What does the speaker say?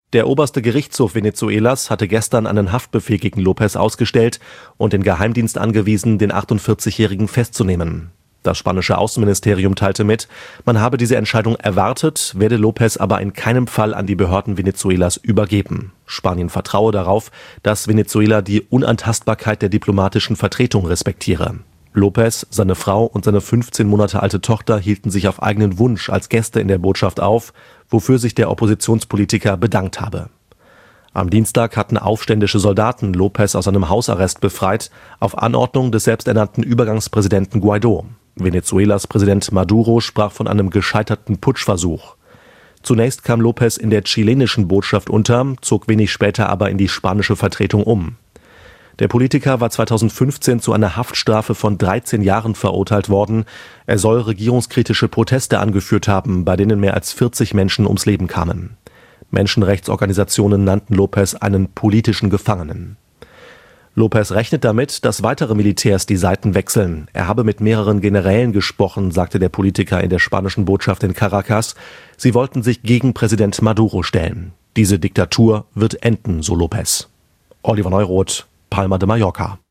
Der oberste Gerichtshof Venezuelas hatte gestern einen Haftbefehl gegen López ausgestellt und den Geheimdienst angewiesen, den 48-Jährigen festzunehmen. Das spanische Außenministerium teilte mit, man habe diese Entscheidung erwartet, werde López aber in keinem Fall an die Behörden Venezuelas übergeben. Spanien vertraue darauf, dass Venezuela die Unantastbarkeit der diplomatischen Vertretung respektiere. López, seine Frau und seine 15 Monate alte Tochter hielten sich auf eigenen Wunsch als Gäste in der Botschaft auf, wofür sich der Oppositionspolitiker bedankt habe. Am Dienstag hatten aufständische Soldaten López aus seinem Hausarrest befreit, auf Anordnung des selbsternannten Übergangspräsidenten Guaidó. Venezuelas Präsident Maduro sprach von einem gescheiterten Putschversuch. Zunächst kam López in der chilenischen Botschaft unter, zog wenig später aber in die spanische Vertretung um. Der Politiker war 2015 zu einer Haftstrafe von 13 Jahren verurteilt worden. Er soll regierungskritische Proteste angeführt haben, bei denen mehr als 40 Menschen ums Leben kamen. Menschenrechtsorganisationen nannten López einen politischen Gefangenen. López rechnet damit, dass weitere Militärs die Seiten wechseln. Er habe mit mehreren Generälen gesprochen, sagte der Politiker in der spanischen Botschaft in Caracas. Sie wollten sich gegen Präsident Maduro stellen. Diese Diktatur wird enden, so López. Oliver Neuroth, Palma de Mallorca.